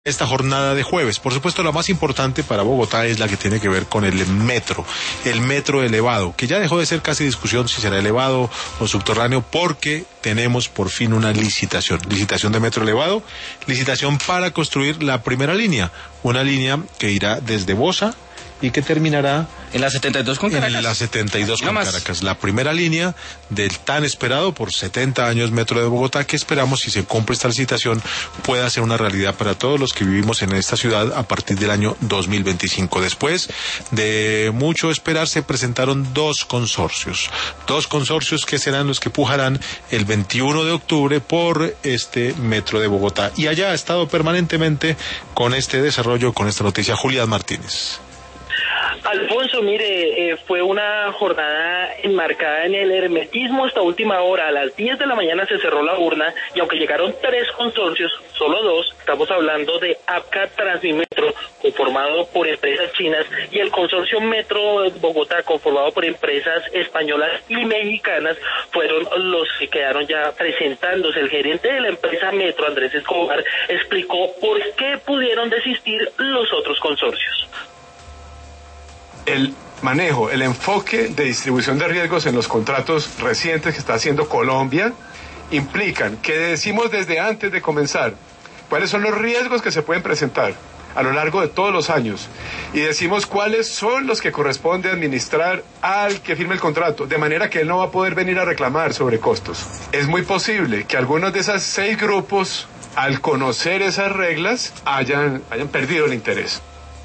esta jornada de jueves. Por supuesto, la más importante para Bogotá es la que tiene que ver con el metro elevado, que ya dejó de ser casi discusión si será elevado o subterráneo, porque tenemos por fin una licitación de metro elevado, licitación para construir la primera línea, una línea que irá desde Bosa y que terminará en la 72 con Caracas. En la 72 con Caracas, la primera línea del tan esperado por 70 años metro de Bogotá, que esperamos, si se cumple esta licitación, pueda ser una realidad para todos los que vivimos en esta ciudad a partir del año 2025. Después de mucho esperar, se presentaron dos consorcios que serán los que pujarán el 21 de octubre por este metro de Bogotá. Y allá ha estado permanentemente con este desarrollo, con esta noticia, Julián Martínez. Alfonso, mire, fue una jornada enmarcada en el hermetismo hasta última hora. A las 10 de la mañana se cerró la urna y aunque llegaron 3 consorcios, solo 2, estamos hablando de APCA Transmimetro, conformado por empresas chinas, y el consorcio Metro de Bogotá, conformado por empresas españolas y mexicanas, fueron los que quedaron ya presentándose. El gerente de la empresa Metro, Andrés Escobar, explicó por qué pudieron desistir los otros consorcios. El manejo, el enfoque de distribución de riesgos en los contratos recientes que está haciendo Colombia implican que decimos desde antes de comenzar cuáles son los riesgos que se pueden presentar a lo largo de todos los años y decimos cuáles son los que corresponde administrar al que firme el contrato, de manera que él no va a poder venir a reclamar sobre costos. Es muy posible que algunos de esos 6 grupos, al conocer esas reglas, hayan perdido el interés.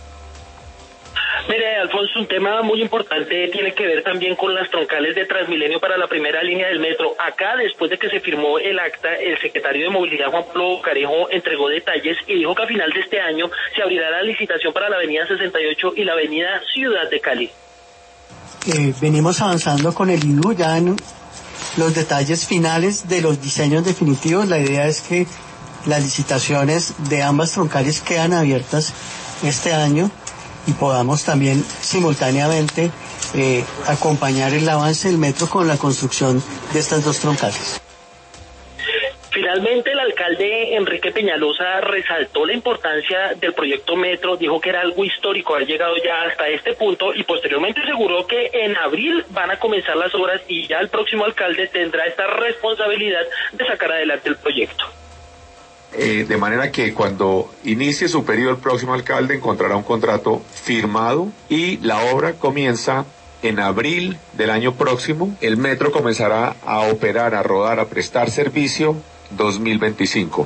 Mire, Alfonso, un tema muy importante tiene que ver también con las troncales de Transmilenio para la primera línea del metro. Acá, después de que se firmó el acta, el secretario de Movilidad, Juan Pablo Carejo, entregó detalles y dijo que a final de este año se abrirá la licitación para la avenida 68 y la avenida Ciudad de Cali. Venimos avanzando con el INU ya en los detalles finales de los diseños definitivos. La idea es que las licitaciones de ambas troncales quedan abiertas este año y podamos también simultáneamente acompañar el avance del metro con la construcción de estas 2 troncales. Finalmente, el alcalde Enrique Peñalosa resaltó la importancia del proyecto Metro, dijo que era algo histórico haber llegado ya hasta este punto y posteriormente aseguró que en abril van a comenzar las obras y ya el próximo alcalde tendrá esta responsabilidad de sacar adelante el proyecto. De manera que cuando inicie su periodo el próximo alcalde encontrará un contrato firmado y la obra comienza en abril del año próximo. El metro comenzará a operar, a rodar, a prestar servicio 2025.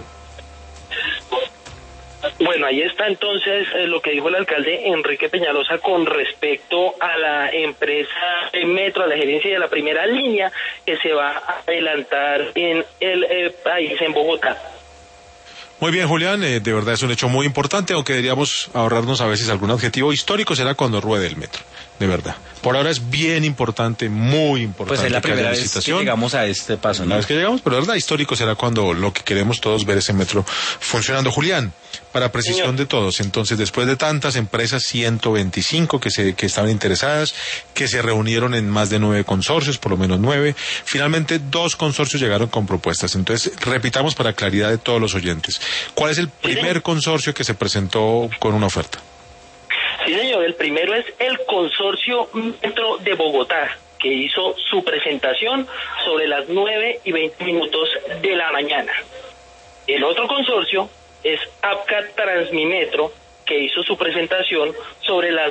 Bueno, ahí está entonces lo que dijo el alcalde Enrique Peñalosa con respecto a la empresa Metro, a la gerencia de la primera línea que se va a adelantar en el país, en Bogotá. Muy bien, Julián, de verdad es un hecho muy importante, aunque deberíamos ahorrarnos a veces algún adjetivo. Histórico será cuando ruede el metro, de verdad. Por ahora es bien importante, muy importante. Pues es la primera vez que llegamos a este paso, ¿no? La vez que llegamos, pero de verdad histórico será cuando lo que queremos todos ver ese metro funcionando. Julián, para precisión de todos, entonces después de tantas empresas, 125 que estaban interesadas, que se reunieron en más de 9 consorcios, por lo menos 9, finalmente 2 consorcios llegaron con propuestas. Entonces, repitamos para claridad de todos los oyentes, ¿cuál es el primer consorcio que se presentó con una oferta? Sí, señor, el primero es el consorcio Metro de Bogotá, que hizo su presentación sobre las 9:20 de la mañana. El otro consorcio es APCA Transmimetro, que hizo su presentación sobre las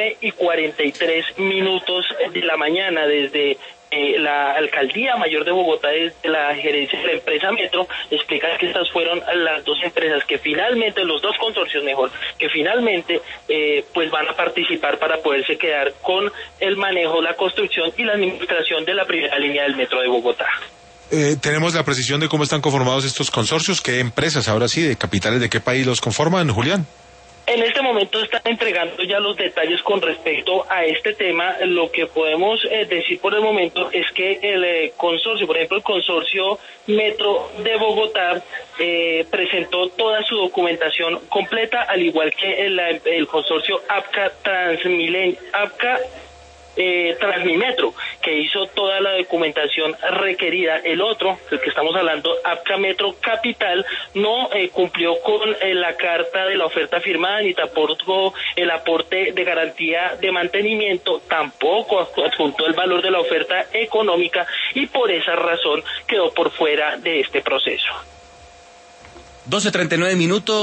9:43 de la mañana desde la Alcaldía Mayor de Bogotá, desde la gerencia de la empresa Metro, explica que estas fueron las 2 empresas que finalmente, los 2 consorcios mejor, que finalmente pues van a participar para poderse quedar con el manejo, la construcción y la administración de la primera línea del Metro de Bogotá. Tenemos la precisión de cómo están conformados estos consorcios, qué empresas, ahora sí, de capitales, de qué país los conforman, Julián. En este momento están entregando ya los detalles con respecto a este tema. Lo que podemos decir por el momento es que el consorcio, por ejemplo, el consorcio Metro de Bogotá presentó toda su documentación completa, al igual que el consorcio APCA Transmimetro, que hizo toda la documentación requerida. El otro, el que estamos hablando, Apcametro Capital, no cumplió con la carta de la oferta firmada, ni tampoco el aporte de garantía de mantenimiento, tampoco adjuntó el valor de la oferta económica, y por esa razón quedó por fuera de este proceso. 12:39 minutos.